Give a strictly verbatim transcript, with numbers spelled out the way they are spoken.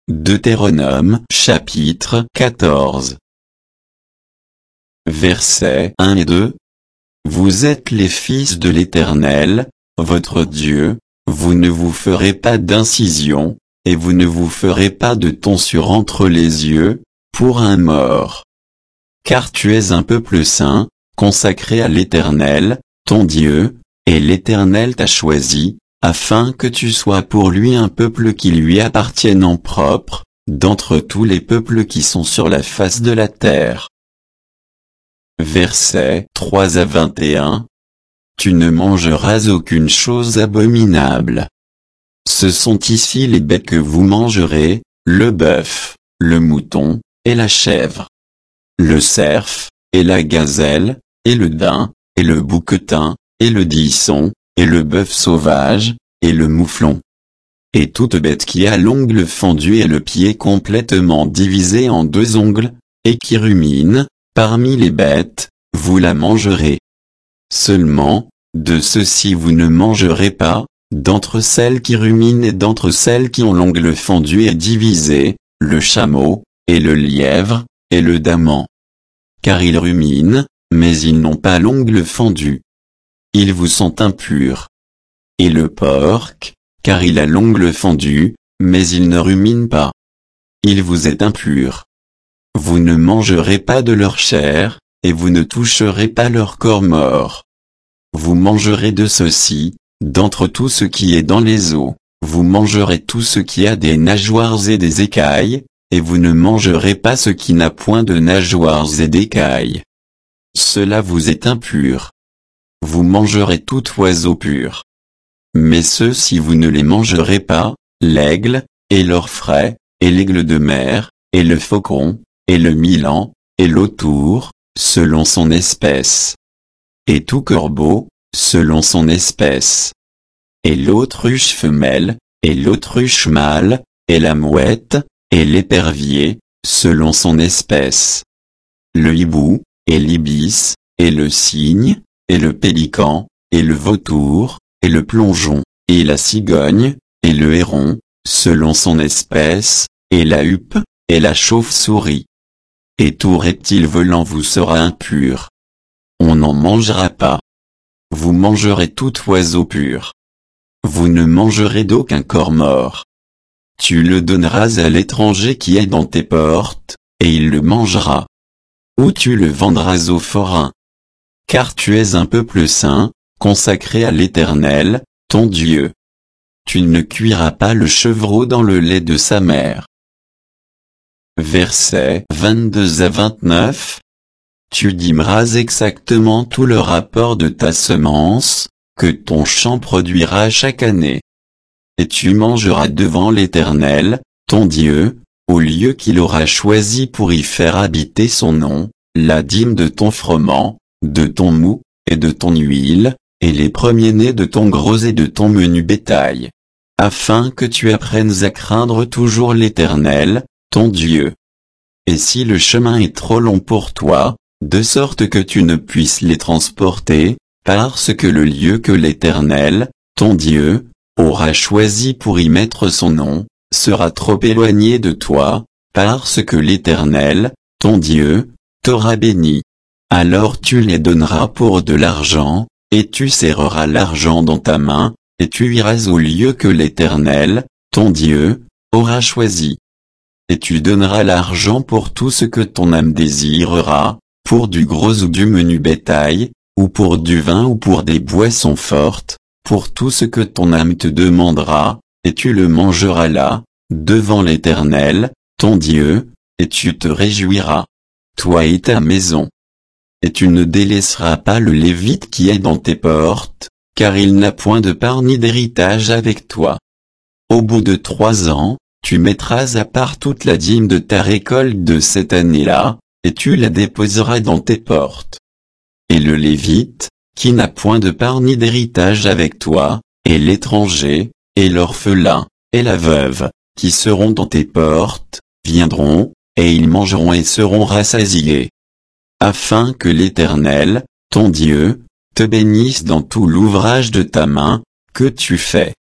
Deutéronome chapitre quatorze. Versets un et deux. Vous êtes les fils de l'Éternel, votre Dieu, vous ne vous ferez pas d'incision, et vous ne vous ferez pas de tonsure entre les yeux, pour un mort. Car tu es un peuple saint, consacré à l'Éternel, ton Dieu, et l'Éternel t'a choisi, afin que tu sois pour lui un peuple qui lui appartienne en propre, d'entre tous les peuples qui sont sur la face de la terre. Versets trois à vingt et un. Tu ne mangeras aucune chose abominable. Ce sont ici les bêtes que vous mangerez, le bœuf, le mouton, et la chèvre, le cerf, et la gazelle, et le daim, et le bouquetin, et le disson, et le bœuf sauvage, et le mouflon. Et toute bête qui a l'ongle fendu et le pied complètement divisé en deux ongles, et qui rumine, parmi les bêtes, vous la mangerez. Seulement, de ceci vous ne mangerez pas, d'entre celles qui ruminent et d'entre celles qui ont l'ongle fendu et divisé, le chameau, et le lièvre, et le daman. Car ils ruminent, mais ils n'ont pas l'ongle fendu. Ils vous sont impurs. Et le porc, car il a l'ongle fendu, mais il ne rumine pas. Il vous est impur. Vous ne mangerez pas de leur chair, et vous ne toucherez pas leur corps mort. Vous mangerez de ceci, d'entre tout ce qui est dans les eaux, vous mangerez tout ce qui a des nageoires et des écailles, et vous ne mangerez pas ce qui n'a point de nageoires et d'écailles. Cela vous est impur. Vous mangerez tout oiseau pur. Mais ceux-ci vous ne les mangerez pas, l'aigle, et l'orfraie, et l'aigle de mer, et le faucon, et le milan, et l'autour, selon son espèce. Et tout corbeau, selon son espèce. Et l'autruche femelle, et l'autruche mâle, et la mouette, et l'épervier, selon son espèce. Le hibou, et l'ibis, et le cygne, et le pélican, et le vautour, et le plongeon, et la cigogne, et le héron, selon son espèce, et la huppe, et la chauve-souris. Et tout reptile volant vous sera impur. On n'en mangera pas. Vous mangerez tout oiseau pur. Vous ne mangerez d'aucun corps mort. Tu le donneras à l'étranger qui est dans tes portes, et il le mangera. Ou tu le vendras aux forains. Car tu es un peuple saint, consacré à l'Éternel, ton Dieu. Tu ne cuiras pas le chevreau dans le lait de sa mère. Versets vingt-deux à vingt-neuf. Tu dîmeras exactement tout le rapport de ta semence, que ton champ produira chaque année. Et tu mangeras devant l'Éternel, ton Dieu, au lieu qu'il aura choisi pour y faire habiter son nom, la dîme de ton froment, de ton mou, et de ton huile, et les premiers-nés de ton gros et de ton menu bétail. Afin que tu apprennes à craindre toujours l'Éternel, ton Dieu. Et si le chemin est trop long pour toi, de sorte que tu ne puisses les transporter, parce que le lieu que l'Éternel, ton Dieu, aura choisi pour y mettre son nom, sera trop éloigné de toi, parce que l'Éternel, ton Dieu, t'aura béni. Alors tu les donneras pour de l'argent, et tu serreras l'argent dans ta main, et tu iras au lieu que l'Éternel, ton Dieu, aura choisi. Et tu donneras l'argent pour tout ce que ton âme désirera, pour du gros ou du menu bétail, ou pour du vin ou pour des boissons fortes, pour tout ce que ton âme te demandera, et tu le mangeras là, devant l'Éternel, ton Dieu, et tu te réjouiras, toi et ta maison. Et tu ne délaisseras pas le Lévite qui est dans tes portes, car il n'a point de part ni d'héritage avec toi. Au bout de trois ans, tu mettras à part toute la dîme de ta récolte de cette année-là, et tu la déposeras dans tes portes. Et le Lévite, qui n'a point de part ni d'héritage avec toi, et l'étranger, et l'orphelin, et la veuve, qui seront dans tes portes, viendront, et ils mangeront et seront rassasiés. Afin que l'Éternel, ton Dieu, te bénisse dans tout l'ouvrage de ta main, que tu fais.